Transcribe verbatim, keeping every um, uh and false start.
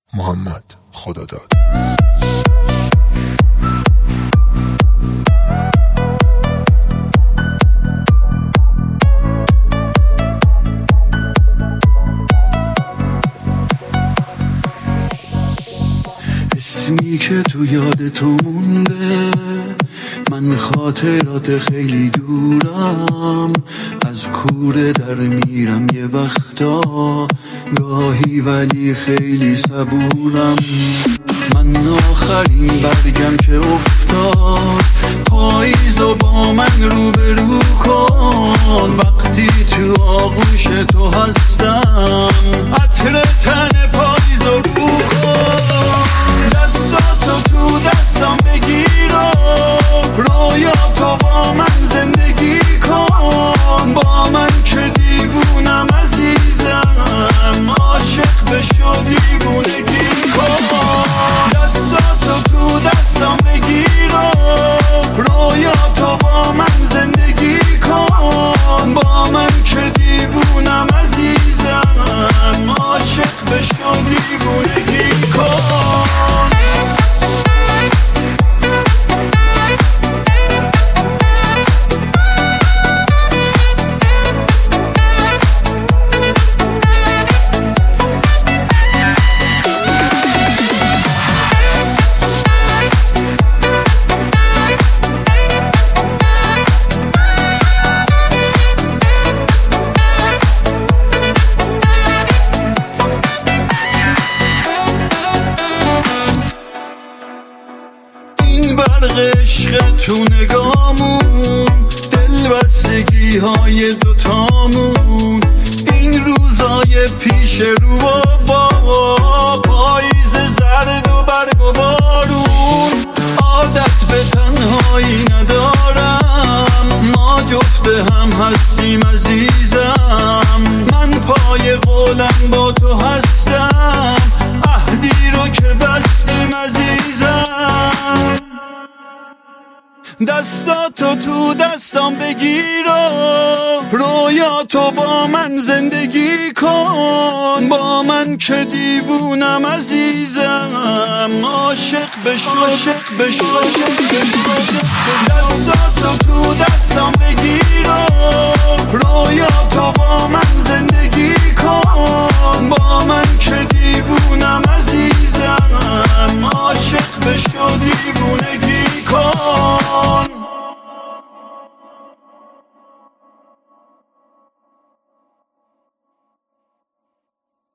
محمد خداداد. اسمی که تو یاد تو مونده، من خاطرات خیلی دورم، از کوره در میرم یه وقتا گاهی ولی خیلی صبورم. من آخرین برگم که افتاد، پاییزو با من روبرو کن. وقتی تو آغوش تو هستم، عطر تن پاییزو بو کن. دستاتو تو دستم بگیر و رویاتو با من زندگی کن. با من که دیوونم عزیزم، عاشق بشو دیوونگی کن. دستاتو تو دستم بگیر و رویاتو با من زندگی کن. با من که دیوونم عزیزم، عاشق بشو دیوونگی کن. برق عشق تو نگامون، دل بستگی های دوتامون. این روزای پیش رو با پاییز زرد و برگ و بارون. عادت به تنهایی ندارم، ما جفت هم هستیم عزیزم. من پای قولم با تو هستم، عهدی رو که بستیم عزیزم. دستاتو تو دستام بگیر و رویاتو با من زندگی کن. با من که دیوونم عزیزم، عاشق بشو عاشق بشو دستاتو تو دستام بگیر و رویاتو با من زندگی کن. با